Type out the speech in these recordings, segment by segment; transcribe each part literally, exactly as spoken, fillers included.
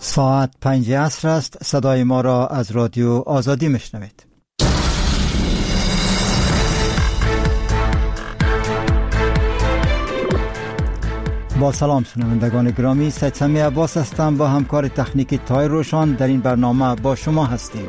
ساعت پنج عصر است. صدای ما را از رادیو آزادی میشنوید. با سلام شنوندگان گرامی، سید سمی عباس هستم. با همکار تکنیکی تای روشان در این برنامه با شما هستیم.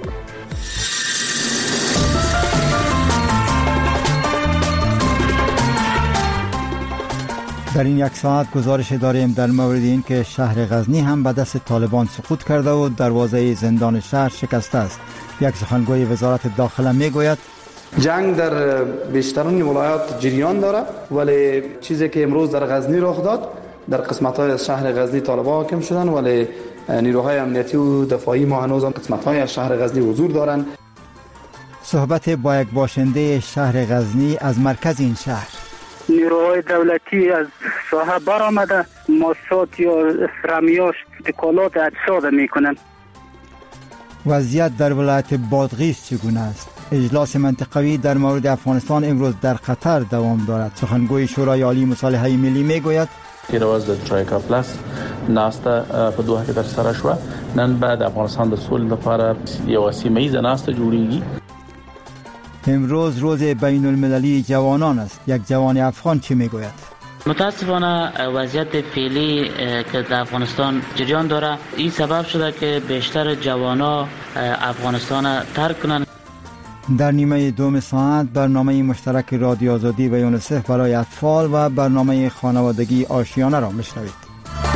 در این یک ساعت گزارش داریم در مورد این که شهر غزنی هم به دست طالبان سقوط کرده و دروازه زندان شهر شکسته است. یک سخنگوی وزارت داخله میگوید جنگ در بیشترین ولایات جریان داره، ولی چیزی که امروز در غزنی رخ داد، در قسمت‌های از شهر غزنی طالبان حاکم شدن، ولی نیروهای امنیتی و دفاعی ما هنوز هم قسمت‌های از شهر غزنی حضور دارند. صحبت با یک باشنده شهر غزنی از مرکز این شهر. نیروهای دولتی از ساحه برآمده، ماسات یا فرمیاش دکالات اجساد میکنن. وضعیت در ولایت بادغیس چگونه است؟ اجلاس منطقوی در مورد افغانستان امروز در قطر دوام دارد. سخنگوی شورای عالی مصالحه ملی میگوید پیرواز د ترویکا پلاس ناسته په دوه کې ترسره شوه. نن بعد افغانستان د سولې لپاره یو سیمه ایزه ناسته جوړیږي. امروز روز بین المللی جوانان است. یک جوان افغان چی میگوید؟ متاسفانه وضعیت فعلی که در افغانستان جریان داره این سبب شده که بیشتر جوانا افغانستان ترک کنند. در نیمه دوم ساعت برنامه مشترک رادیو آزادی و یونیسف برای اطفال و برنامه خانوادگی آشیانه را میشنوید.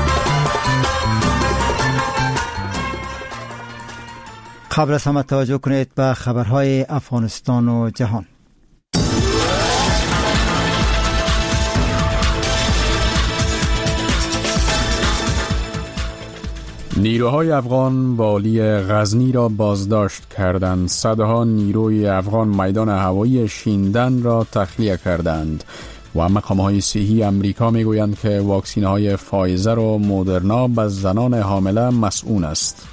قبل از همه توجه کنید به خبرهای افغانستان و جهان. نیروهای افغان والی غزنی را بازداشت کردند. صدها نیروی افغان میدان هوایی شیندن را تخلیه کردند و مقام‌های صحی امریکا میگویند که واکسین‌های فایزر و مودرنا به زنان حامله مسئول است.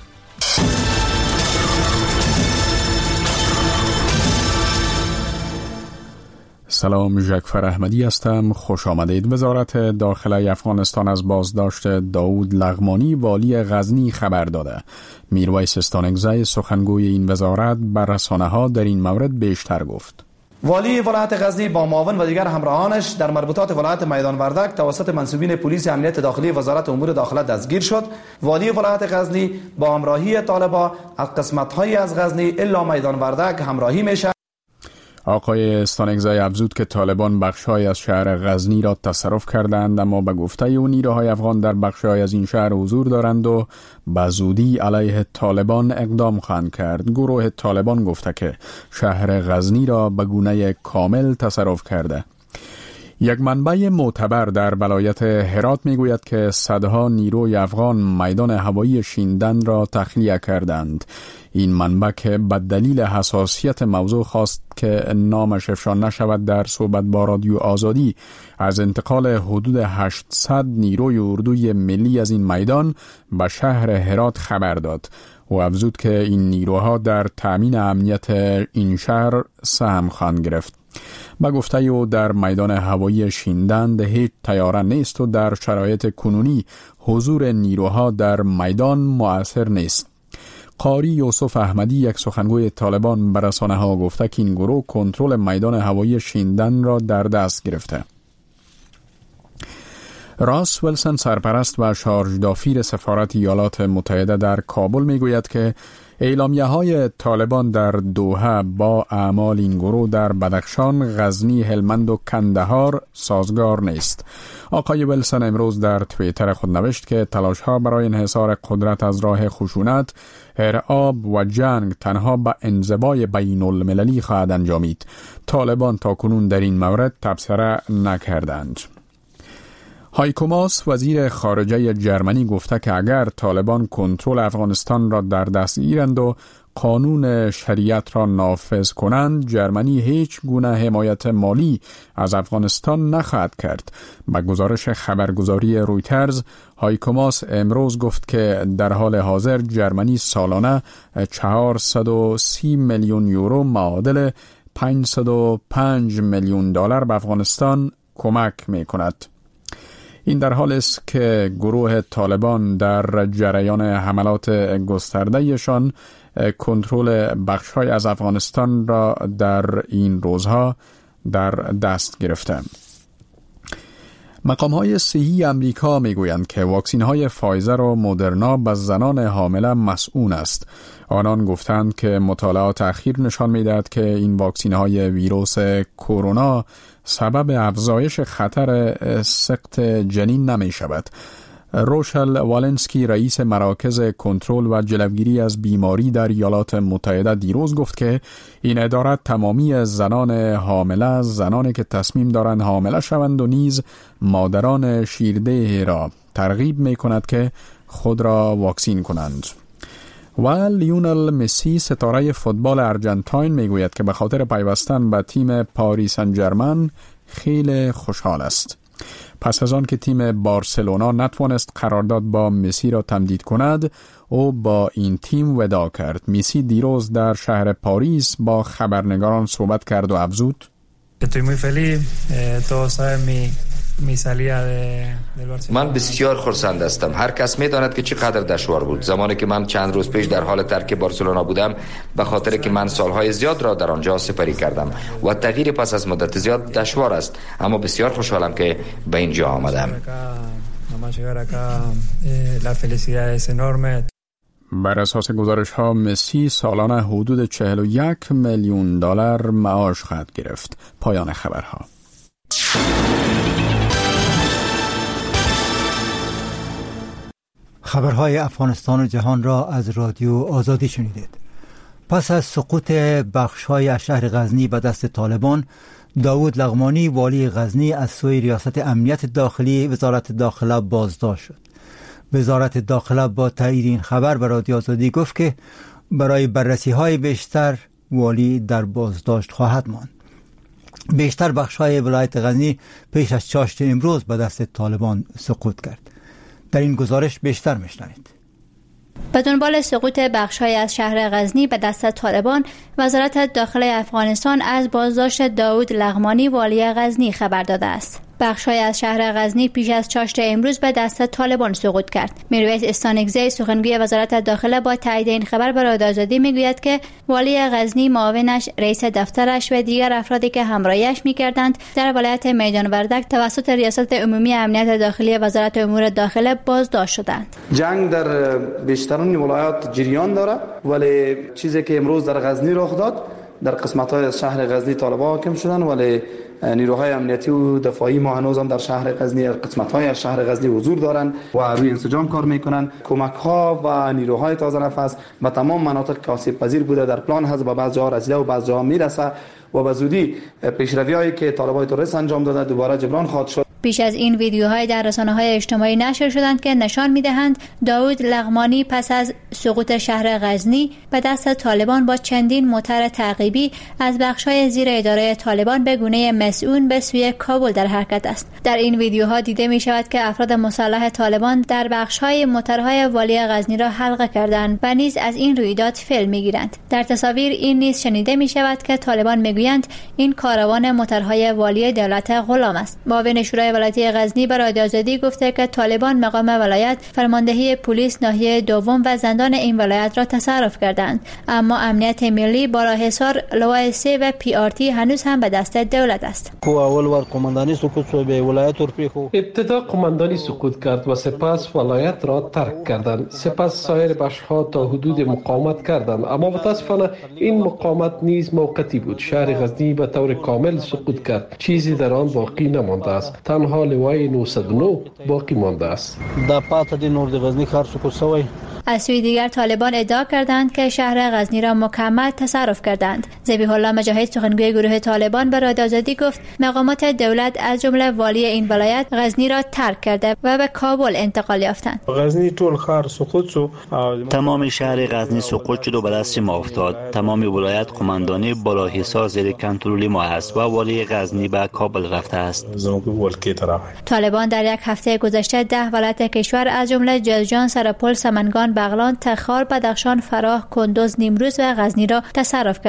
سلام، ژکفر احمدی هستم. خوش آمدید. وزارت داخله افغانستان از بازداشت داود لغمانی والی غزنی خبر داده. میرویس استانکزی سخنگوی این وزارت بر رسانه‌ها در این مورد بیشتر گفت. والی ولایت غزنی با معاون و دیگر همراهانش در مربوطات ولایت میدان وردک توسط منصوبین پلیس امنیت داخلی وزارت امور داخله دستگیر شد. والی ولایت غزنی با همراهی طالبان از قسمت‌هایی از غزنی الا میدان وردک همراهی میشه. آقای استانکزی افزود که طالبان بخش‌های از شهر غزنی را تصرف کردند، اما به گفته او نیروهای افغان در بخش‌های از این شهر حضور دارند و به زودی علیه طالبان اقدام خواهند کرد. گروه طالبان گفته که شهر غزنی را به گونه کامل تصرف کرده. یک منبع معتبر در ولایت هرات میگوید که صدها نیروی افغان میدان هوایی شیندن را تخلیه کردند. این منبع که به دلیل حساسیت موضوع خواست که نامش افشا نشود در صحبت با رادیو آزادی از انتقال حدود هشتصد نیروی اردوی ملی از این میدان به شهر هرات خبر داد و افزود که این نیروها در تامین امنیت این شهر سهم خواهند گرفت. با گفته او در میدان هوایی شیندن هیچ طیاره نیست و در شرایط کنونی حضور نیروها در میدان مؤثر نیست. قاری یوسف احمدی یک سخنگوی طالبان به رسانه‌ها گفته که این گروه کنترل میدان هوایی شیندن را در دست گرفته. راس ویلسون سرپرست و شارژ دافیر سفارت ایالات متحده در کابل میگوید که اعلامیه‌های طالبان در دوحه با اعمال این گروه در بدخشان، غزنی، هلمند و کندهار سازگار نیست. آقای ویلسون امروز در توییتر خود نوشت که تلاش‌ها برای انحصار قدرت از راه خشونت، ارعاب و جنگ تنها به انزوای بین المللی خواهد انجامید. طالبان تاکنون در این مورد تبصره نکردند. هایکو ماس وزیر خارجه جرمنی گفته که اگر طالبان کنترل افغانستان را در دست گیرند و قانون شریعت را نافذ کنند، جرمنی هیچ گونه حمایت مالی از افغانستان نخواهد کرد. با گزارش خبرگزاری رویترز، هایکو ماس امروز گفت که در حال حاضر جرمنی سالانه چهارصد و سی میلیون یورو معادل پانصد و پنج میلیون دلار به افغانستان کمک می کند. این در حالی است که گروه طالبان در جریان حملات گسترده‌شان کنترل بخش‌های از افغانستان را در این روزها در دست گرفتند. مقام‌های صحی امریکا می‌گویند که واکسین‌های فایزر و مدرنا به زنان حامله مسئول است. آنان گفتند که مطالعات اخیر نشان می‌دهد که این واکسین‌های ویروس کرونا سبب افزایش خطر سقط جنین نمی‌شود. روشل والنسکی رئیس مراکز کنترل و جلوگیری از بیماری در ایالات متحده دیروز گفت که این اداره تمامی زنان حامله، زنانی که تصمیم دارند حامله شوند و نیز مادران شیرده را ترغیب می کند که خود را واکسین کنند. و لیونل مسی ستاره فوتبال ارجنتاین می گوید که به خاطر پیوستن به تیم پاریس سن ژرمن خیلی خوشحال است. پس از آن که تیم بارسلونا نتوانست قرارداد با مسی را تمدید کند، او با این تیم وداع کرد. مسی دیروز در شهر پاریس با خبرنگاران صحبت کرد و افزود: Estoy muy feliz, eh, todos saben mi mi salida del Barcelona. من بسیار خرسند هستم. هر کس می‌داند که چقدر دشوار بود. زمانی که من چند روز پیش در حال ترک بارسلونا بودم، به خاطر که من سالهای زیاد را در آنجا سپری کردم و تغییر پس از مدت زیاد دشوار است، اما بسیار خوشحالم که به اینجا آمدم. بر اساس گزارش ها مسی سالانه حدود چهل و یک میلیون دلار معاش خواهد گرفت. پایان خبرها. خبرهای افغانستان و جهان را از رادیو آزادی شنیدید. پس از سقوط بخش‌های از شهر غزنی به دست طالبان، داود لغمانی والی غزنی از سوی ریاست امنیت داخلی وزارت داخله بازداشت شد. وزارت داخله با تایید این خبر به رادیو آزادی گفت که برای بررسی‌های بیشتر والی در بازداشت خواهد ماند. بیشتر بخش‌های ولایت غزنی پیش از چاشت امروز به دست طالبان سقوط کرد. در این گزارش بیشتر میشنوید. به دنبال سقوط بخش‌های از شهر غزنی به دست طالبان، وزارت داخله افغانستان از بازداشت داود لغمانی والی غزنی خبر داده است. بخش‌های از شهر غزنی پیش از چاشت امروز به دست طالبان سقوط کرد. میرویس استانکزی سخنگوی وزارت داخله با تایید این خبر به رادیو آزادی میگوید که والی غزنی، معاونش، رئیس دفترش و دیگر افرادی که همراهیش میکردند در ولایت میدان وردک توسط ریاست عمومی امنیت داخلی وزارت امور داخله بازداشت شدند. جنگ در بیشترین ولایات جریان داره، ولی چیزی که امروز در غزنی رخ داد، در قسمت‌های از شهر غزنی طالبان حاکم شدن، ولی نیروهای امنیتی و دفاعی ما هنوز هم در شهر غزنی، قسمت‌های از شهر غزنی حضور دارند و روی انسجام کار میکنن. کمک‌ها و نیروهای تازه نفس به تمام مناطق که آسیب پذیر بوده در پلان هست، به بعض جاها رسیده و بعض جاها میرسه و به زودی پیشروی‌هایی که طالبان تروریست انجام داده دوباره جبران خواهد شد. پیش از این ویدیوهای در رسانه‌های اجتماعی نشر شدند که نشان می‌دهند داود لغمانی پس از سقوط شهر غزنی به دست طالبان با چندین موتر تعقیبی از بخش‌های زیر اداره طالبان به گونه مسئول به سوی کابل در حرکت است. در این ویدیوها دیده می‌شود که افراد مسلح طالبان در بخش‌های موترهای والی غزنی را حلقه کردند و نیز از این رویداد فیلم می‌گیرند. در تصاویر این نیز شنیده می‌شود که طالبان می‌گویند این کاروان موترهای والی دولت غلام است. معاون شورای ولایتی غزنی به رادیو آزادی گفته که طالبان مقام ولایت، فرماندهی پلیس ناحیه دوم و زندان این ولایت را تصرف کردند، اما امنیت ملی، بالاحصار، لواء سه و پی آر تی هنوز هم به دست دولت است. ابتدا قماندانی سقوط کرد و سپس ولایت را ترک کردند. سپس سایر بخش‌ها تا حدود مقاومت کردند، اما متاسفانه این مقاومت نیز موقتی بود. شهر غزنی به طور کامل سقوط کرد. چیزی در آن باقی نمانده است. تنها لوای نهصد و نه باقی مانده است. در پات دی نورد غزنی کار سقوط شوی. از سوی دیگر طالبان ادعا کردند که شهر غزنی را مکمل تصرف کردند. ذبیح الله مجاهد سخنگوی گروه طالبان به رادیو آزادی گفت مقامات دولت از جمله والی این ولایت غزنی را ترک کرده و به کابل انتقال یافتند. غزنی ټول ښار سقوط شو. تمام شهر غزنی سقوط شد و به دست ما افتاد. تمام ولایت قماندانی بالاحصار زیر کنترل ما است و والی غزنی به کابل رفته است. طالبان در یک هفته گذشته ده ولایت کشور از جمله جوزجان، سرپل، سمنگان، بغلان، تخار، بدخشان، فراه، کندوز، نیمروز و غزنی را تصرف کردند.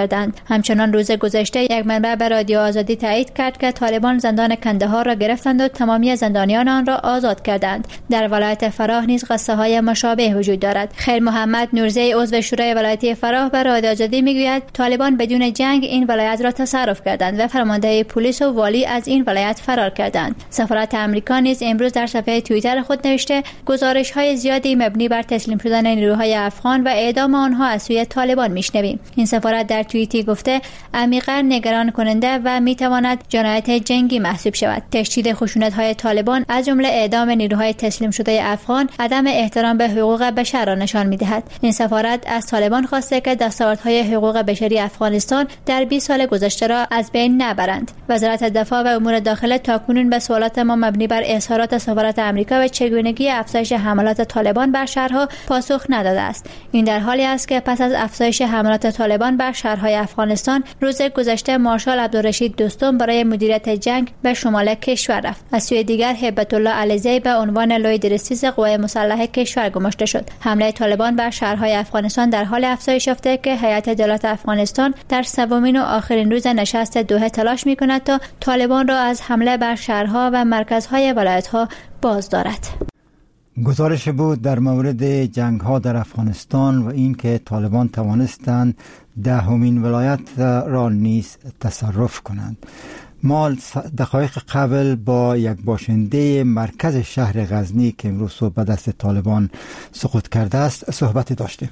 همچنان روز گذشته یک منبع به رادیو آزادی تایید کرد که طالبان زندان کندهار را گرفتند و تمامی زندانیان آن را آزاد کردند. در ولایت فراه نیز قصه های مشابه وجود دارد. خیر محمد نورزی عضو شورای ولایتی فراه به رادیو آزادی میگوید طالبان بدون جنگ این ولایت را تصرف کردند و فرمانده پلیس و والی از این ولایت فرار کردند. سفارت آمریکا نیز امروز در صفحه توییتر خود نوشته گزارش‌های زیادی مبنی بر تسلیم شدن نیروهای افغان و اعدام آنها از سوی طالبان میشنویم. این سفارت در توییتی گفته عمیقاً نگران کننده و میتواند جنایت جنگی محسوب شود. تشدید خشونت‌های طالبان از جمله اعدام نیروهای تسلیم شده افغان عدم احترام به حقوق بشر را نشان می‌دهد. این سفارت از طالبان خواسته که دستاوردهای حقوق بشری افغانستان در بیست سال گذشته را از بین نبرند. وزارت دفاع و امور داخله تاکنون به سوالات ما مبنی بر اظهارات سفارت آمریکا و چگونگی افزایش حملات طالبان بر شهرها پاسخ نداده است. این در حالی است که پس از افزایش حملات طالبان بر شهرهای افغانستان روز گذشته مارشال عبدالرشید دوستم برای مدیریت جنگ به شمال کشور رفت. از سوی دیگر هیبت الله علیزی به عنوان لوی رئیس قوای مسلحه کشور گماشته شد. حمله طالبان بر شهرهای افغانستان در حال افزایش یافته که هیئت دولت افغانستان در سومین و آخرین روز نشست دوحه تلاش می‌کند تا طالبان را از حمله بر شهرها و مرکزهای ولایت‌ها باز دارد. گزارش بود در مورد جنگ ها در افغانستان و این که طالبان توانستند دهمین ولایت را نیز تصرف کنند. ما دقایق قبل با یک باشنده مرکز شهر غزنی که امروز به دست طالبان سقوط کرده است صحبت داشتیم.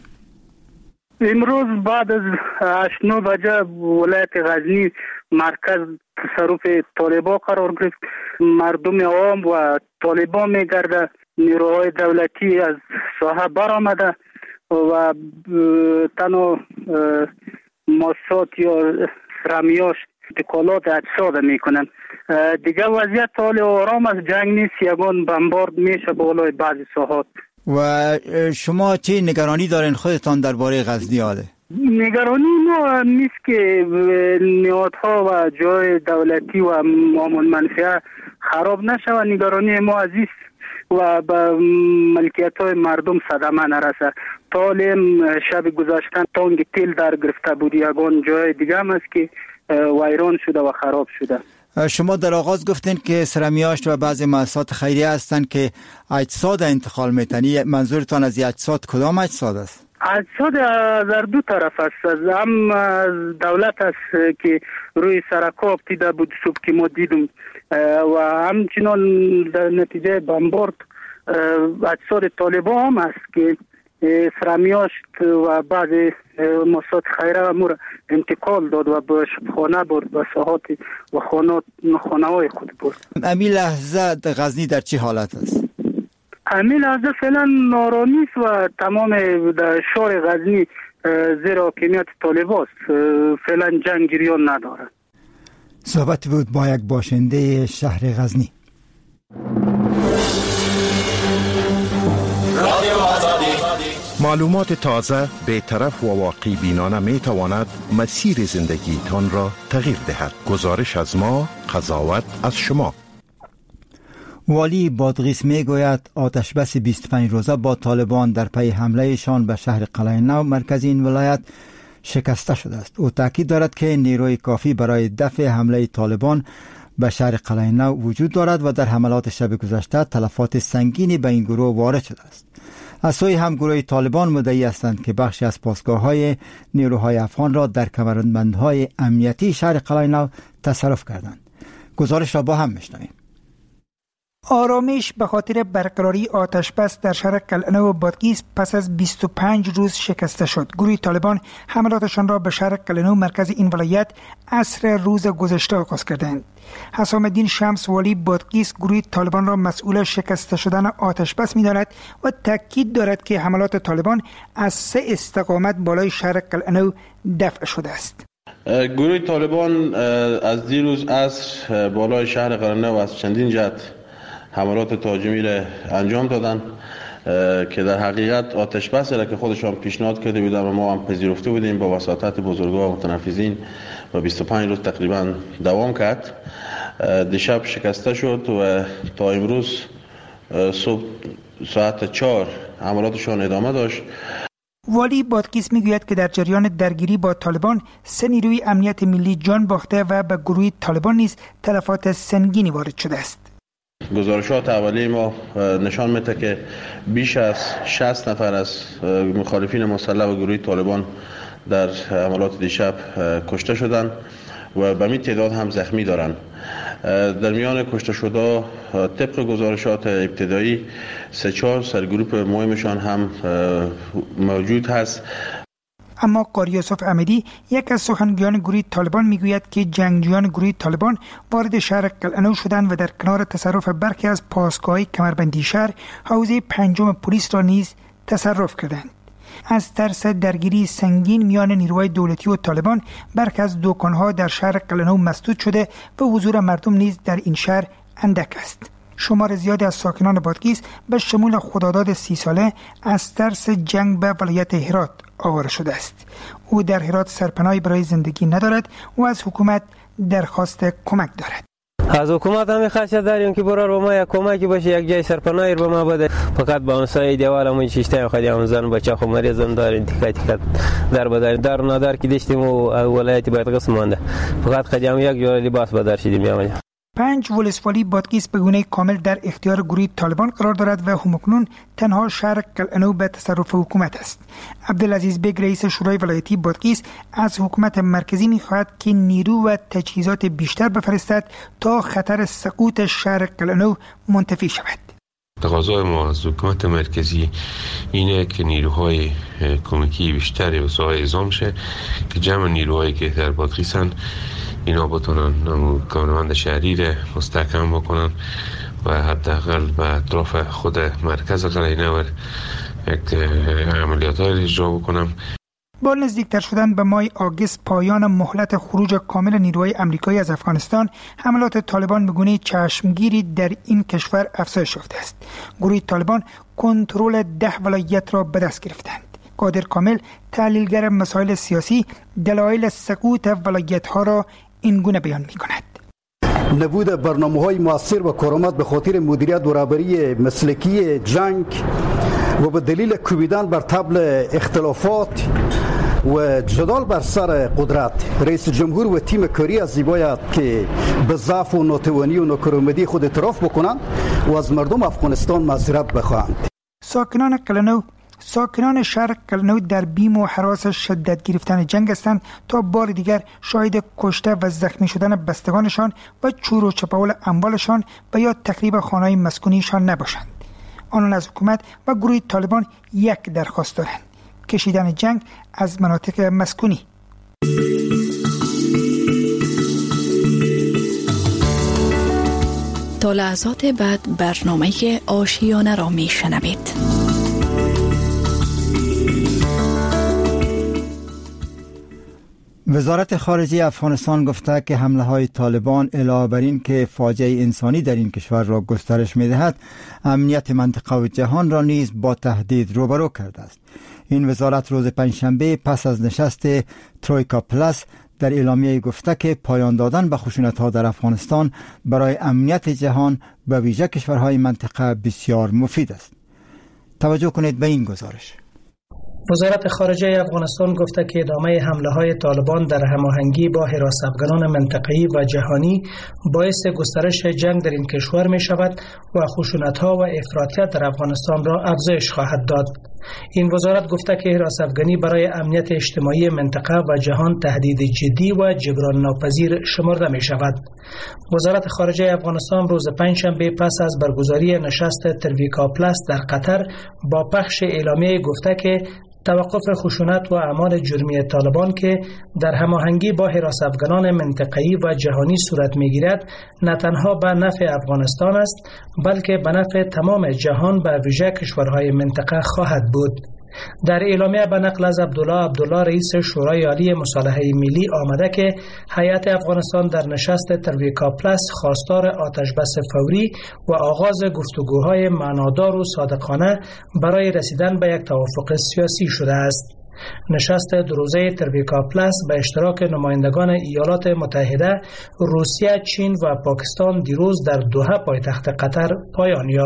امروز بعد از هشت نه بجه ولایت غزنی مرکز تصرف طالبان قرار گرفت. مردم عوام و طالبان میگرده. نیروهای دولتی از ساحه برآمده و تنها ماسات یا سرمیاش انتقالات اجساد میکنن. دیگه وضعیت حال آرام از جنگ نیست. یگان بمبارد میشه بالای بعضی ساحات. و شما چه نگرانی دارین خودتان درباره غزنی آده؟ نگرانی ما نیست که نهادها و جای دولتی و معامل منفعه خراب نشه و نگرانی ما عزیز و به ملکیت های مردم صدمه نرسه. طالم شب گذشتن تانگ تیل در گرفته بود. یگان جای دیگه هم است که ویران شده و خراب شده. شما در آغاز گفتین که سرمیاشت و بعضی مؤسسات خیریه هستند که اجساد انتقال میتنی. منظورتان از اجساد کدام اجساد است؟ اجساد در دو طرف است. هم دولت است که روی سرکاب دیده بود صبح که ما دیدم و همچنان در نتیجه بمبارد اجساد طالبان هم است که سرمیاشت و بعض مؤسسات خیریه امور انتقال داد و به شبخانه برد و ساحات و خانه های خود برد. امی لحظه غزنی در چه حالت است؟ امی لحظه فعلا نارامی است و تمام در شهر غزنی زیر حاکمیت طالبان است. فعلا جنگ جریان ندارد. صحبت بود با یک باشنده شهر غزنی. معلومات تازه، بی‌طرف و واقعی بینانه می تواند مسیر زندگی تان را تغییر دهد. گزارش از ما، قضاوت از شما. والی بادغیس می گوید آتش بس بیست و پنج روزه با طالبان در پی حملهشان به شهر قلعه نو مرکز این ولایت شکسته شده است. او تاکید دارد که نیروی کافی برای دفع حمله طالبان به شهر قلعه نو وجود دارد و در حملات شب گذشته تلفات سنگینی به این گروه وارد شده است. از سوی هم گروه طالبان مدعی هستند که بخشی از پاسگاه‌های نیروهای افغان را در کمربندهای امنیتی شهر قلعه نو تصرف کردند. گزارش را با هم میشنویم. آرامش به خاطر برقراری آتش بس در شهر قلعه نو و بادغیس پس از بیست و پنج روز شکسته شد. گروه طالبان حملاتشان را به شهر قلعه نو مرکز این ولایت عصر روز گذشته آغاز کردند. حسام الدین شمس والی بادغیس گروه طالبان را مسئول شکسته شدن آتش بس می‌داند و تاکید دارد که حملات طالبان از سه استقامت بالای شهر قلعه نو دفع شده است. گروه طالبان از دیروز عصر بالای شهر قلعه نو از چندین جهت حملات تهاجمی را انجام دادن که در حقیقت آتش بسی را که خودشان پیشنهاد کرده بودند و ما هم پذیرفته بودیم با وساطت بزرگوار و متنفذین و بیست و پنج روز تقریبا دوام کرد. دیشب شکسته شد و تا امروز صبح ساعت چهار حملاتشان ادامه داشت. والی بادغیس میگوید که در جریان درگیری با طالبان سه نیروی امنیت ملی جان باخته و به گروه طالبان نیز تلفات سنگینی وارد شده است. گزارشات اولیه ما نشان میده که بیش از شصت نفر از مخالفین مسلح و گروه طالبان در حملات دیشب کشته شدند و به این تعداد هم زخمی دارند. در میان کشته شده طبق گزارشات ابتدایی سه چهار سرگروپ مهمشان هم موجود هست. اما قاری یوسف احمدی یک از سخنگویان گروه طالبان میگوید که جنگجویان گروه طالبان وارد شهر قلعه‌نو شدند و در کنار تصرف برخی از پاسگاه‌های کمربندی شهر حوزه پنجم پلیس را نیز تصرف کردند. از ترس درگیری سنگین میان نیروهای دولتی و طالبان برخی از دکان‌ها در شهر قلعه‌نو مسدود شده و حضور مردم نیز در این شهر اندک است. شمار زیادی از ساکنان بادغیس به شمول خداداد سی ساله از ترس جنگ به ولایت هرات آواره شده است. او در هرات سرپناهی برای زندگی ندارد و از حکومت درخواست کمک دارد. از حکومت هم خواهش داریم که برای ما یک کمکی باشه، یک جای سرپناهی رو ما بده. فقط با اون سایه دیوالمون شیشته خودی هم زن بچه خو مریض داریم تیکه تیکه در بدار در ندار که داشتیم و ولایت بادغیس مونده. فقط خودی هم یک جور لباس بدار شدیم یا پنج ولسوالی بادغیس به گونه کامل در اختیار گروه طالبان قرار دارد و همکنون تنها شهر قلعه‌نو به تصرف حکومت است. عبدالعزیز بیگ رئیس شورای ولایتی بادغیس از حکومت مرکزی می‌خواهد که نیرو و تجهیزات بیشتر بفرستد تا خطر سقوط شهر قلعه‌نو منتفی شود. تقاضای ما از حکومت مرکزی اینه که نیروهای کمکی بیشتری به ساحه اعزام شه که جمع نیروهایی که در بادغیسن اینا بتونن کانونمند شهری را مستحکم بکنن و حداقل به اطراف خود مرکز قلعه‌نو یک عملیات های اجرا بکنم. با نزدیکتر شدن به ماه آگوست پایان مهلت خروج کامل نیروهای آمریکایی از افغانستان، حملات طالبان به گونه چشمگیری در این کشور افزایش یافته است. گروه طالبان کنترل ده ولایت را به دست گرفتند. قادر کامل، تحلیلگر مسائل سیاسی، دلایل سقوط ولایت‌ها را این گونه بیان می‌کند. نبود برنامه‌های مؤثر و کارآمد به خاطر مدیریت و رهبری مسلکی جنگ و به دلیل کوبیدن بر طبل اختلافات و جدال بر سر قدرت، رئیس جمهور و تیم کاری از زیباید که به ضعف و ناتوانی و ناکارآمدی خود اعتراف بکنند و از مردم افغانستان معذرت بخواهند. ساکنان قلعه‌نو ساکنان شهر قلعه‌نو در بیم و هراس شدت گرفتن جنگ هستند تا بار دیگر شاهد کشته و زخمی شدن بستگانشان و چور و چپاول اموالشان و یا تخریب خانه‌های مسکونیشان نباشند. آنان از حکومت و گروه طالبان یک درخواست دارند: کشیدن جنگ از مناطق مسکونی. تا لحظات بعد برنامه آشیانه را می شنوید. وزارت خارجه افغانستان گفته که حمله های طالبان علاوه بر این که فاجعه انسانی در این کشور را گسترش می دهد، امنیت منطقه و جهان را نیز با تهدید روبرو کرده است. این وزارت روز پنجشنبه پس از نشست ترویکا پلاس در اعلامیه گفته که پایان دادن به خشونت ها در افغانستان برای امنیت جهان به ویژه کشورهای منطقه بسیار مفید است. توجه کنید به این گزارش. وزارت خارجه افغانستان گفته که ادامه حمله های طالبان در هماهنگی با حراس افغانان منطقه‌ای و جهانی باعث گسترش جنگ در این کشور می شود و خشونت ها و افراطیت در افغانستان را افزایش خواهد داد. این وزارت گفته که حراس افغانی برای امنیت اجتماعی منطقه و جهان تهدید جدی و جبران ناپذیر شمرده می شود. وزارت خارجه افغانستان روز پنجشنبه پس از برگزاری نشست ترویکا پلاس در قطر با پخش اعلامیه گفته که توقف خشونت و اعمال جرمی طالبان که در هماهنگی با حراس افغانان منطقه‌ای و جهانی صورت می‌گیرد نه تنها به نفع افغانستان است بلکه به نفع تمام جهان و ویژه کشورهای منطقه خواهد بود. در اعلامیه به نقل از عبدالله عبدالله رئیس شورای عالی مصالحه ملی آمده که هیئت افغانستان در نشست ترویکا پلاس خواستار آتش بس فوری و آغاز گفتگوهای معنادار و صادقانه برای رسیدن به یک توافق سیاسی شده است. نشست دو روزه ترویکا پلاس به اشتراک نمایندگان ایالات متحده، روسیه، چین و پاکستان دیروز در دوحه پایتخت قطر پایان یافت.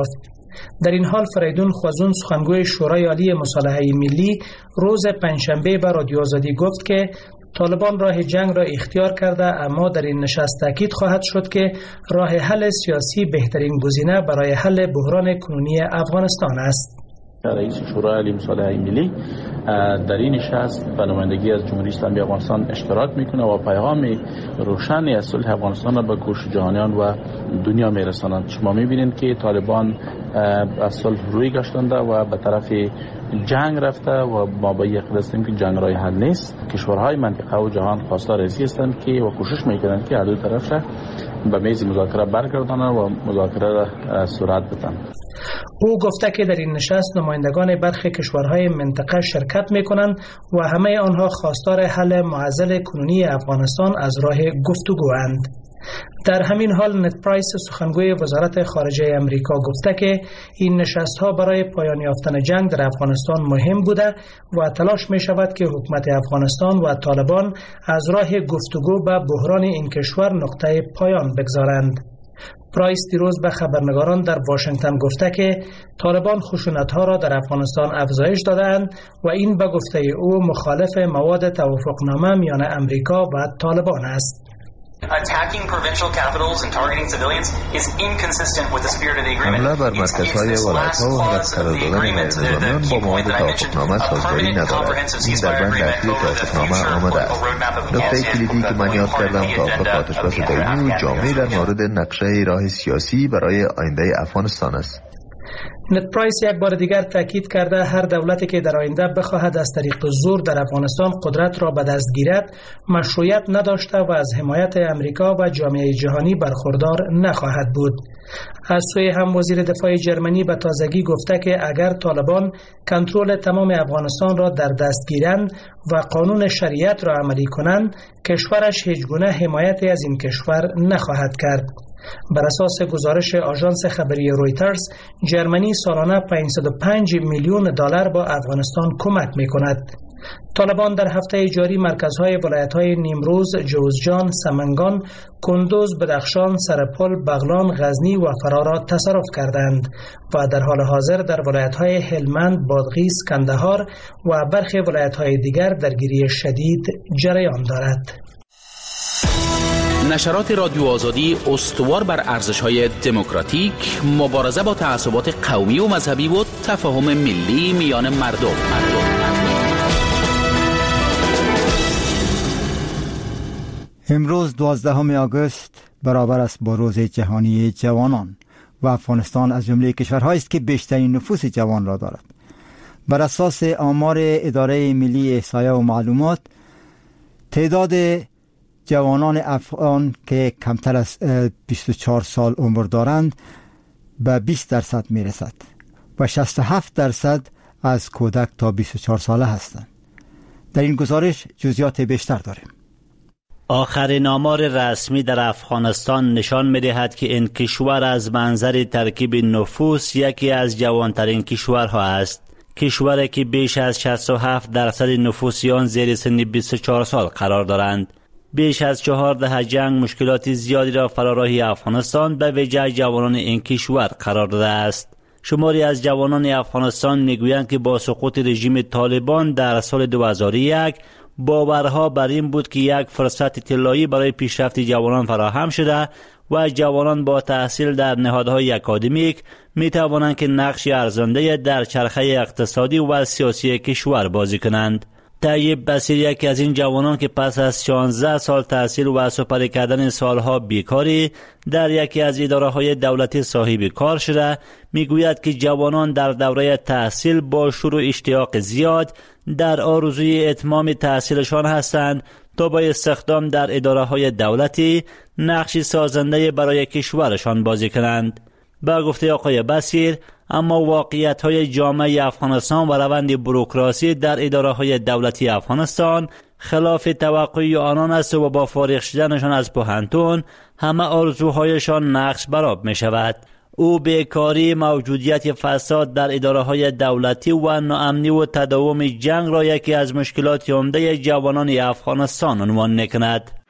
در این حال فریدون خوازون سخنگوی شورای عالی مصالحه ملی روز پنجشنبه به رادیو آزادی گفت که طالبان راه جنگ را اختیار کرده، اما در این نشست تاکید خواهد شد که راه حل سیاسی بهترین گزینه برای حل بحران کنونی افغانستان است. رئیس شورای عالی مصالحه ملی در این نشست به نمایندگی از جمهوری اسلامی افغانستان اشتراک میکنه و پیغام روشنی از صلح افغانستان را به گوش جهانیان و دنیا میرسانند. شما میبینید که طالبان از صلح روی گشتنده و به طرف جنگ رفته و ما با یقین هستیم که جنگ راه حل نیست. کشورهای منطقه و جهان خواستار ازی هستند که و کوشش میکنند که هر دو طرف را به میز مذاکره برگردانند و مذاکره را سرعت بدن. او گفته که در این نشست نمایندگان برخی کشورهای منطقه شرکت میکنند و همه آنها خواستار حل معضل کنونی افغانستان از راه گفتگواند. در همین حال نت پرایس سخنگوی وزارت خارجه امریکا گفته که این نشست‌ها برای پایان یافتن جنگ در افغانستان مهم بوده و تلاش می شود که حکومت افغانستان و طالبان از راه گفتگو به بحران این کشور نقطه پایان بگذارند. پرایس دیروز به خبرنگاران در واشنگتن گفته که طالبان خشونت‌ها را در افغانستان افزایش داده‌اند و این به گفته او مخالف مواد توافقنامه میان امریکا و طالبان است. حمله بر مرکزهای ولایت‌ها و هدف قرار دادن نظامیان با مواد توافقنامه سازگاری ندارد. این در بند اصلی توافقنامه آمده است. نکته کلیدی که من یاد کردم توافق آتشبس دائمی و جامع در مورد نقشه راه سیاسی برای آینده افغانستان است. نت پرایس یک بار دیگر تاکید کرده هر دولتی که در آینده بخواهد از طریق زور در افغانستان قدرت را به دست گیرد مشروعیت نداشته و از حمایت امریکا و جامعه جهانی برخوردار نخواهد بود. از سوی هم وزیر دفاع جرمنی به تازگی گفته که اگر طالبان کنترل تمام افغانستان را در دست گیرند و قانون شریعت را عملی کنند، کشورش هیچ گونه حمایتی از این کشور نخواهد کرد. بر اساس گزارش آژانس خبری رویترز، جرمنی سالانه پانصد و پنج میلیون دلار با افغانستان کمک می‌کند. طالبان در هفته جاری مرکزهای ولایت‌های نیمروز، جوزجان، سمنگان، کندوز، بدخشان، سرپل، بغلان، غزنی و فرا را تصرف کردند و در حال حاضر در ولایت‌های هلمند، بادغیس، کندهار و برخی ولایت‌های دیگر درگیری شدید جریان دارد. نشرات رادیو آزادی استوار بر ارزش‌های دموکراتیک، مبارزه با تعصبات قومی و مذهبی و تفاهم ملی میان مردم. امروز دوازدهم آگوست برابر است با روز جهانی جوانان و افغانستان از جمله کشورهایی است که بیشترین نفوس جوان را دارد. بر اساس آمار اداره ملی احصایه و معلومات، تعداد جوانان افغان که کمتر از بیست و چهار سال عمر دارند به بیست درصد می رسد و شصت و هفت درصد از کودک تا بیست و چهار ساله هستند. در این گزارش جزئیات بیشتر داریم. آخرین آمار رسمی در افغانستان نشان می‌دهد که این کشور از منظر ترکیب نفوس یکی از جوانترین کشورها است. کشوری که بیش از شصت و هفت درصد نفوسیان زیر سن بیست و چهار سال قرار دارند. بیش از چهار دهه جنگ مشکلات زیادی را فراراهی افغانستان به ویژه جوانان این کشور قرار داده است. شماری از جوانان افغانستان میگویند که با سقوط رژیم طالبان در سال دو هزار و یک باورها بر این بود که یک فرصت طلایی برای پیشرفت جوانان فراهم شده و جوانان با تحصیل در نهادهای اکادمیک می توانند که نقش ارزنده در چرخه اقتصادی و سیاسی کشور بازی کنند. طیب بصیر، یکی از این جوانان که پس از شانزده سال تحصیل و سپری کردن سالها بیکاری در یکی از اداره‌های دولتی صاحب کار شده، میگوید که جوانان در دوره تحصیل با شور و اشتیاق زیاد در آرزوی اتمام تحصیلشان هستند تا با استخدام در اداره‌های دولتی نقشی سازنده برای کشورشان بازی کنند. با گفته آقای بصیر، اما واقعیت‌های جامعه افغانستان و روند بوروکراسی در اداره‌های دولتی افغانستان خلاف توقع آنان است و با فارغ شدنشان از پوهنتون همه آرزوهایشان نقش برآب می‌شود. او بیکاری، موجودیت فساد در اداره‌های دولتی و ناامنی و تداوم جنگ را یکی از مشکلات عمده جوانان افغانستان عنوان می‌کند.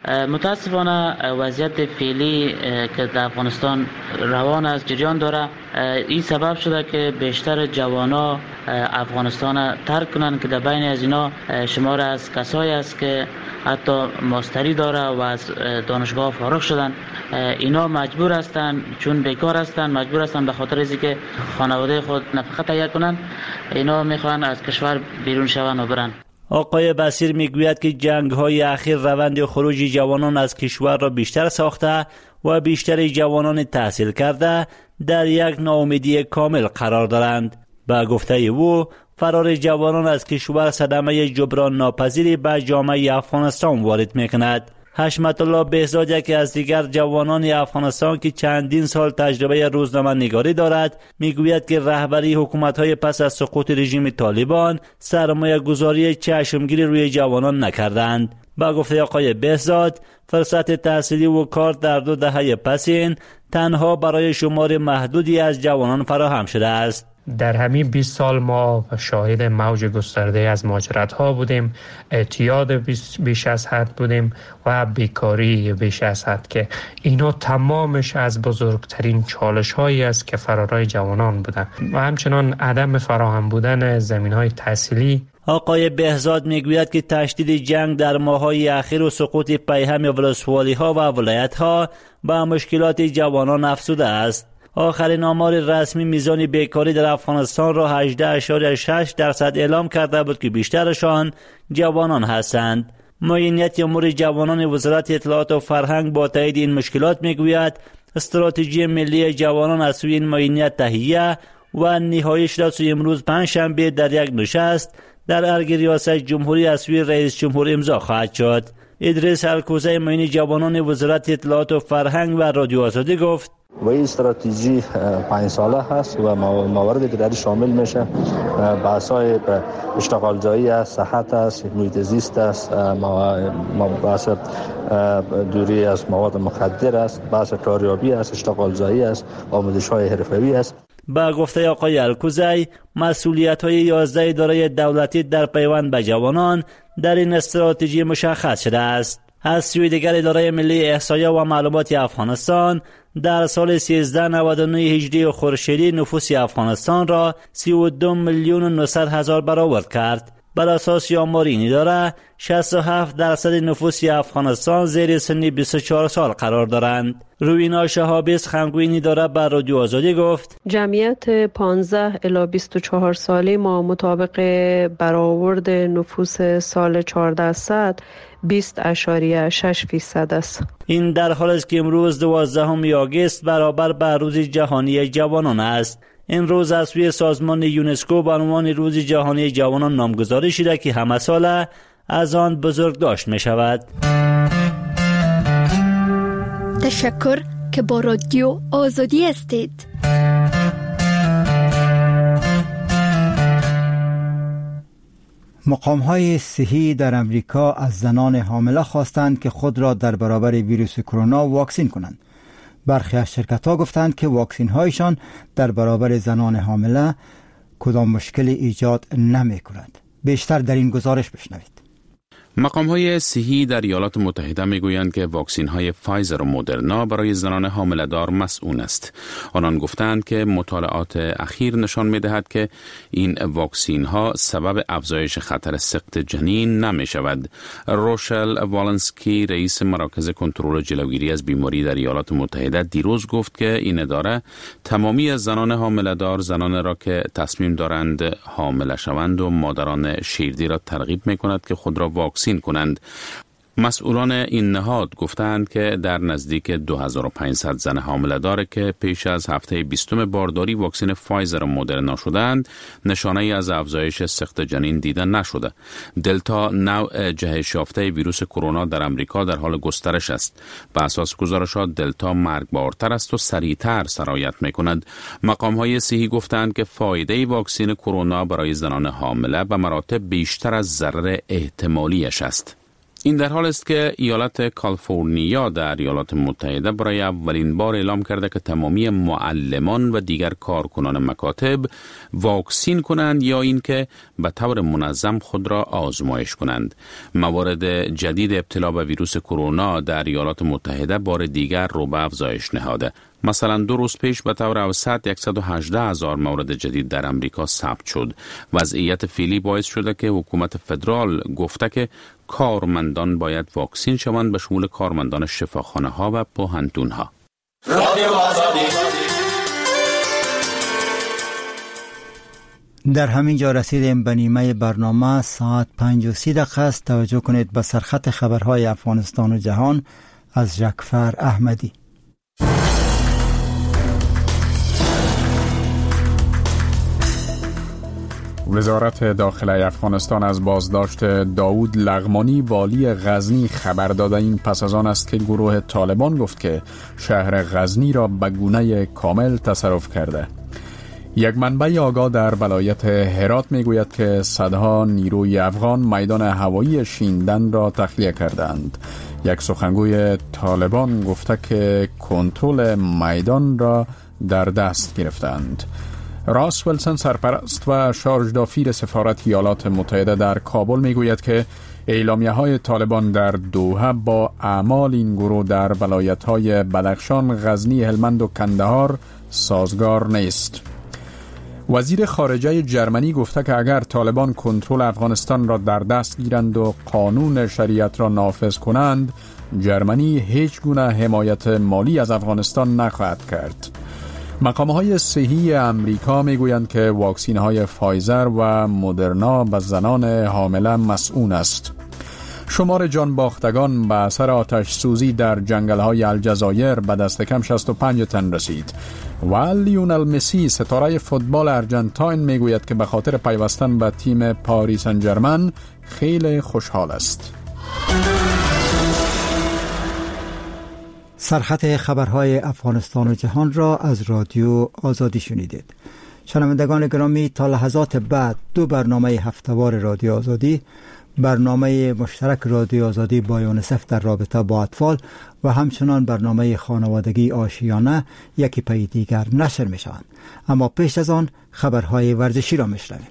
متاسفانه وضعیت فعلی که در افغانستان روان است جریان داره، این سبب شده که بیشتر جوانا افغانستان ترک کنند که در بین از اینا شمار از کسایی است که حتی ماستری داره و از دانشگاه فارغ شدن. اینا مجبور هستند چون بیکار هستند، مجبور هستند به خاطر اینکه که خانواده خود نفقه تهیه کنند، اینا میخوان از کشور بیرون شوند و برن. آقای بصیر میگوید که جنگ‌های اخیر روند خروج جوانان از کشور را بیشتر ساخته و بیشتر جوانان تحصیل کرده در یک ناامیدی کامل قرار دارند. با گفته او فرار جوانان از کشور صدمه جبران ناپذیری به جامعه افغانستان وارد میکند. حشمت الله بهزاد یکی از دیگر جوانان افغانستان که چندین سال تجربه روزنامه نگاری دارد میگوید که رهبری حکومت‌های پس از سقوط رژیم طالبان سرمایه گذاری چشمگیری روی جوانان نکردند. با گفته آقای بهزاد فرصت تحصیلی و کار در دو دهه پسین تنها برای شمار محدودی از جوانان فراهم شده است. در همین بیست سال ما شاهد موج گسترده از مهاجرت ها بودیم، اعتیاد بیش از حد بودیم و بیکاری بیش از حد که اینا تمامش از بزرگترین چالش هایی است که فرارای جوانان بودن و همچنان عدم فراهم بودن زمین های تحصیلی. آقای بهزاد میگوید که تشدید جنگ در ماه‌های اخیر و سقوط پیهم ولسوالی ها و ولایت ها با مشکلات جوانان افزوده است. آخرین آمار رسمی میزان بیکاری در افغانستان را هجده اشاریه شش درصد اعلام کرده بود که بیشترشان جوانان هستند. معینیت امور جوانان وزارت اطلاعات و فرهنگ با تایید این مشکلات میگوید استراتژی ملی جوانان از سوی این معینیت تهیه و نهایی شده سوی امروز پنجشنبه در یک نشست در ارگ ریاست جمهوری از سوی رئیس جمهور امضا خواهد شد. ادریس الکوزی معین جوانان وزارت اطلاعات و فرهنگ و رادیو آزادی گفت و این استراتژی پنج ساله هست و مواردی که در شامل میشه بحث‌های اشتغال جایی است، صحت است، محیط زیست است، بحث دوری از مواد مخدر است، بحث کاریابی است، اشتغال جایی است، آموزش‌های حرفه‌ای است. با گفته آقای الکوزی مسئولیت‌های یازده اداره دولتی در پیوند به جوانان در این استراتژی مشخص شده است. از سوی دیگر اداره ملی احصایه و معلومات افغانستان در سال سیزده نود و نه هجری خورشیدی نفوس افغانستان را سی و دو میلیون و نهصد هزار برآورد کرد. بر اساس آمار این اداره شصت و هفت درصد نفوس افغانستان زیر سن بیست و چهار سال قرار دارند. روینا شهابیس خنگوی این اداره بر رادیو آزادی گفت جمعیت پانزده الی بیست و چهار ساله ما مطابق برآورد نفوس سال چهاردهصد بیست اشاریه شش فیصد است. این در حالی است که امروز دوازدهم آگوست برابر با روز جهانی جوانان است. این روز از سوی سازمان یونسکو به عنوان روز جهانی جوانان نامگذاری شده که همه ساله از آن بزرگ داشت می شود. تشکر که با رادیو آزادی هستید. مقام‌های صحی در امریکا از زنان حامله خواستند که خود را در برابر ویروس کرونا واکسین کنند. برخی از شرکت‌ها گفتند که واکسین‌هایشان در برابر زنان حامله کدام مشکلی ایجاد نمی‌کند. بیشتر در این گزارش بشنوید. مقام‌های صحی در ایالات متحده میگویند که واکسین‌های فایزر و مدرنا برای زنان حامله‌دار مسئول است. آنان گفتند که مطالعات اخیر نشان می‌دهد که این واکسین‌ها سبب افزایش خطر سقط جنین نمی‌شود. روشل والنسکی رئیس مراکز کنترل جلوگیری از بیماری در ایالات متحده دیروز گفت که این اداره تمامی از زنان حامله‌دار زنان را که تصمیم دارند حامله شوند و مادران شیردی را ترغیب می‌کند که خود را واکسین کنند. مسئولان این نهاد گفتند که در نزدیک دو هزار و پانصد زن حامله دار که پیش از هفته بیستم بارداری واکسن فایزر و مدرنا شدند نشانه ای از افزایش سقط جنین دیده نشده. دلتا نوع جهش یافته ویروس کرونا در امریکا در حال گسترش است. به اساس گزارشات دلتا مرگبارتر است و سریعتر سرایت می‌کند. مقام‌های صحی گفتند که فایده واکسن کرونا برای زنان حامله به مراتب بیشتر از ضرر احتمالیش است. این در حال است که ایالت کالیفرنیا در ایالات متحده برای اولین بار اعلام کرده که تمامی معلمان و دیگر کارکنان مکاتب واکسین کنند یا اینکه به طور منظم خود را آزمایش کنند. موارد جدید ابتلا به ویروس کرونا در ایالات متحده بار دیگر رو به افزایش نهاده. مثلا دو روز پیش به طور اوسط صد و هجده هزار مورد جدید در امریکا ثبت شد. وضعیت فعلی باعث شده که حکومت فدرال گفته که کارمندان باید واکسین شوند، به شمول کارمندان شفاخانه ها و پوهنتون ها. در همین جا رسیدیم به نیمه برنامه. ساعت پنج و سی دقیقه است. توجه کنید به سرخط خبرهای افغانستان و جهان از جعفر احمدی. وزارت داخله افغانستان از بازداشت داود لغمانی والی غزنی خبر داده. این پس از آن است که گروه طالبان گفت که شهر غزنی را به گونه کامل تصرف کرده. یک منبع آگاه در ولایت هرات میگوید که صدها نیروی افغان میدان هوایی شیندن را تخلیه کردند. یک سخنگوی طالبان گفته که کنترل میدان را در دست گرفتند. راس ولسن سرپرست و شارژ دافیر سفارت ایالات متحده در کابل میگوید که اعلامیه های طالبان در دوحه با اعمال این گروه در ولایت های بدخشان، غزنی، هلمند و کندهار سازگار نیست. وزیر خارجه جرمنی گفته که اگر طالبان کنترل افغانستان را در دست گیرند و قانون شریعت را نافذ کنند، جرمنی هیچ گونه حمایت مالی از افغانستان نخواهد کرد. مقام‌های صحی امریکا میگویند که واکسین‌های فایزر و مدرنا به زنان حامله مسئول است. شمار جان باختگان به اثر آتش سوزی در جنگل‌های الجزایر به دست کم شصت و پنج تن رسید. و لیونل مسی ستاره فوتبال ارژانتین میگوید که به خاطر پیوستن به تیم پاریس سن ژرمن خیلی خوشحال است. سرخط خبرهای افغانستان و جهان را از رادیو آزادی شنیدید. شنوندگان گرامی، تا لحظات بعد دو برنامه هفتهوار رادیو آزادی، برنامه مشترک رادیو آزادی با یونیسف در رابطه با اطفال و همچنان برنامه خانوادگی آشیانه یکی پی دیگر نشر می شوند. اما پیش از آن خبرهای ورزشی را می شنویم.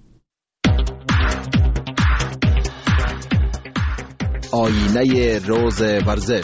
آینه روز ورزش.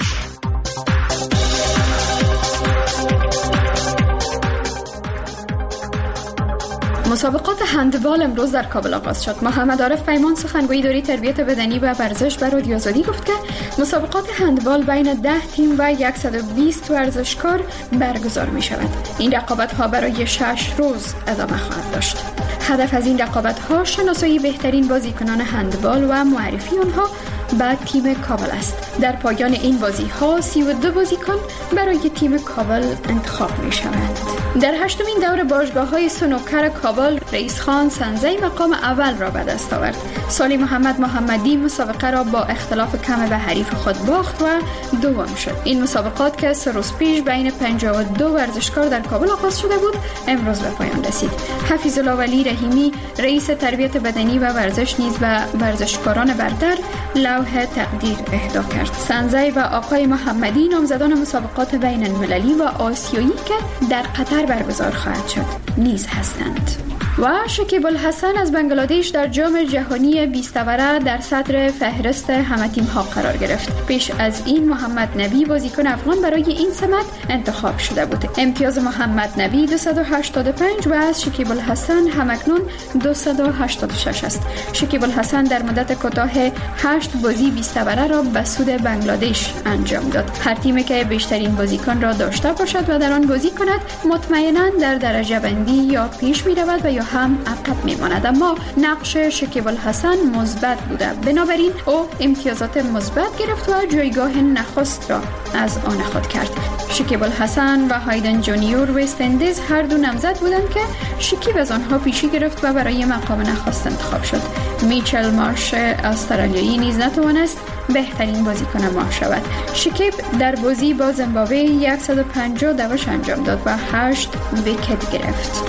مسابقات هندبال امروز در کابل آغاز شد. محمد عارف پیمان سخنگوی اداره تربیت بدنی و ورزش به رادیو آزادی گفت که مسابقات هندبال بین ده تیم و صد و بیست ورزشکار برگزار می شود. این رقابت ها برای شش روز ادامه خواهد داشت. هدف از این رقابت ها شناسایی بهترین بازیکنان هندبال و معرفی آنها به تیم کابل است. در پایان این بازی ها سی و دو بازیکن برای تیم کابل انتخاب می شوند. در هشتمین دور باشگاه های سنوکر کابل، رئیس خان سنزی مقام اول را به دست آورد. سالی محمد محمدی مسابقه را با اختلاف کم به حریف خود باخت و دوم شد. این مسابقات که سه روز پیش بین پنجاه و دو ورزشکار در کابل آغاز شده بود، امروز به پایان رسید. حفیظ الله ولی رحیمی رئیس تربیت بدنی و ورزش نیز به ورزشکاران برتر لوح تقدیر اهدا کرد. سنزی و آقای محمدی نامزدان مسابقات بین المللی و آسیایی که در قطر برگزار خواهد شد نیز هستند. و شکیب الحسن از بنگلادش در جام جهانی بیست اوره در صدر فهرست همه تیم ها قرار گرفت. پیش از این محمد نبی بازیکن افغان برای این سمت انتخاب شده بود. امتیاز محمد نبی دویست و هشتاد و پنج و از شکیب الحسن همکنون دویست و هشتاد و شش است. شکیب الحسن در مدت کوتاه هشت بازی بیست اوره را به سود بنگلادش انجام داد. هر تیمی که بیشترین بازیکن را داشته باشد و در آن بازی کند مطمئنا در درجه بندی یا پیش می رود و یا هم عقب می ماند. اما نقش شکیب الحسن مثبت بوده، بنابراین او امتیازات مثبت گرفت و جایگاه نخست را از آن خود کرد. شکیب الحسن و هایدن جونیور وست اندیز هر دو نامزد بودند که شکیب از آنها پیشی گرفت و برای مقام نخست انتخاب شد. میچل مارش استرالیایی نیز نتوانست بهترین بازیکن ماه شود. شکیب در بازی با زیمبابوه صد و پنجاه دوش انجام داد و هشت ویکت گرفت.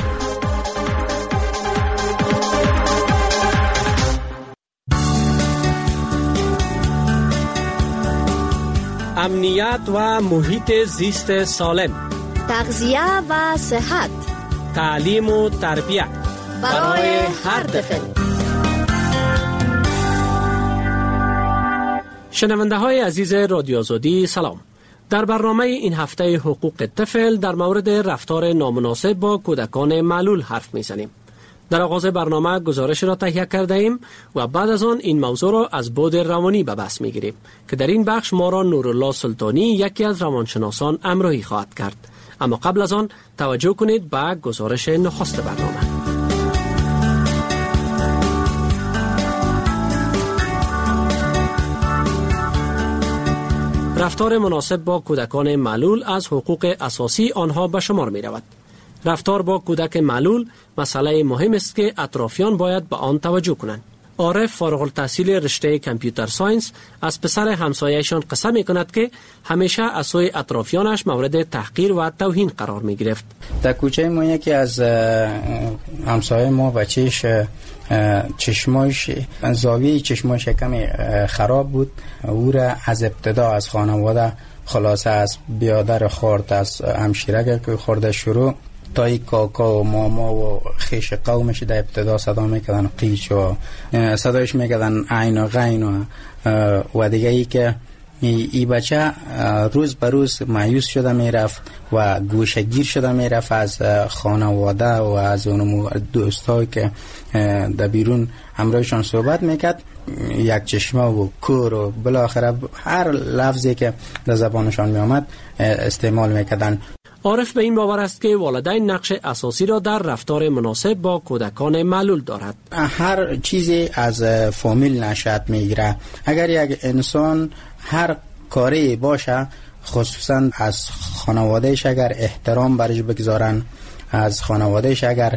امنیت و محیط زیست سالم، تغذیه و صحت، تعلیم و تربیت برای هر طفل. شنونده های عزیز رادیو آزادی سلام. در برنامه این هفته حقوق طفل در مورد رفتار نامناسب با کودکان معلول حرف میزنیم. در آغاز برنامه گزارش را تهیه کرده ایم و بعد از آن این موضوع را از بعد روانی به بحث میگیریم که در این بخش ما را نورالله سلطانی یکی از روانشناسان همراهی خواهد کرد. اما قبل از آن توجه کنید به گزارش نخست برنامه. رفتار مناسب با کودکان معلول از حقوق اساسی آنها به شمار می رود. رفتار با کودک معلول مسئله مهم است که اطرافیان باید به آن توجه کنند. عارف فارغ التحصیل رشته کامپیوتر ساینس از پسر همسایه‌شان قصه می کند که همیشه از سوی اطرافیانش مورد تحقیر و توهین قرار می گرفت. در کوچه ما یکی از همسایه ما بچهش چشماش زاویه چشماش کمی خراب بود. او را از ابتدا از خانواده خلاصه از بیادر خورد، از همشیره که خورده شروع تا ای کاکا و ماما و خیش قومش در ابتدا صدا میکردن قیچ و صدایش میکردن عین و غین و, و دیگه ای که ای بچه روز به روز مایوس شده میرفت و گوشگیر شده میرفت از خانواده و از اون دوستایی که در بیرون همراهشان صحبت میکرد. یک چشمه و کور و بالاخره هر لفظی که در زبانشان میامد استعمال میکردن. عارف به این باور است که والدین نقش اساسی را در رفتار مناسب با کودکان معلول دارد. هر چیزی از فامیل نشأت میگیره. اگر یک انسان هر کاری باشه، خصوصا از خانوادهش اگر احترام برش بگذارن، از خانوادهش اگر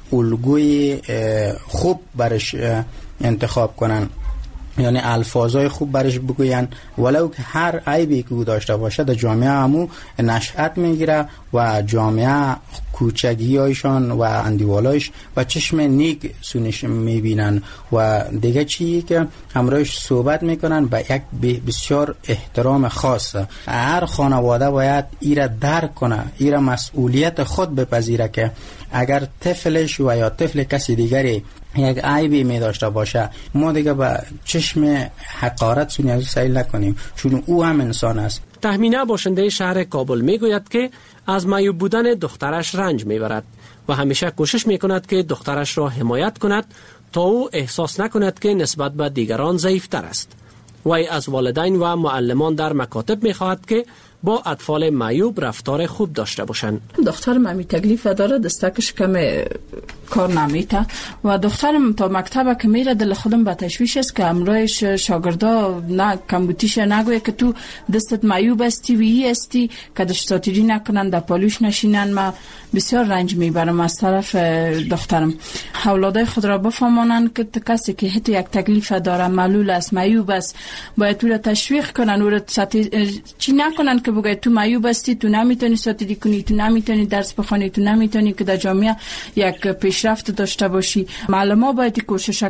الگوی خوب برش انتخاب کنن، یعنی الفاظای خوب برش بگوین، ولو که هر عیبی که او داشته باشه در جامعه همو نشأت میگیره و جامعه کوچگیایشان و اندیوالایش و چشم نیک سونش میبینن و دیگه چیزی که همراهش صحبت میکنن با یک بسیار احترام خاص. هر خانواده باید ایره درک کنه، ایره مسئولیت خود بپذیره که اگر طفلش و یا طفل کسی دیگری یک عیبی می داشته باشه، ما دیگه با چشم حقارت سونی از سیل نکنیم، چون او هم انسان است. تهمینه باشنده شهر کابل می گوید که از معیوب بودن دخترش رنج می برد و همیشه کوشش می کند که دخترش را حمایت کند تا او احساس نکند که نسبت به دیگران ضعیفتر است. وی از والدین و معلمان در مکاتب می خواهد که با اطفال معیوب رفتار خوب داشته باشند. دخترم همی تکلیف داره، دستکش کم کار نمیته و دخترم تا مکتب که میره دل خودم به تشویش است که امروز شاگردا نه کمبوتیش نگویه که تو دستت معیوب استی و ای استی که دشتاتیری نکنن در پالوش نشینن. ما بسیار رنج میبرم از طرف دخترم. اولادای خود را بفهمانن که کسی که حتی یک تکلیف داره، معلول است، معیوب است، باید تو را تشویق کنن، او را چی نکنن که بگه تو معیوب هستی، تو نمیتونی ساتیری کنی، تو نمیتونی درس بخونی، تو نمیتونی که در جامعه یک پیشرفت داشته باشی. معلم ها باید کوشش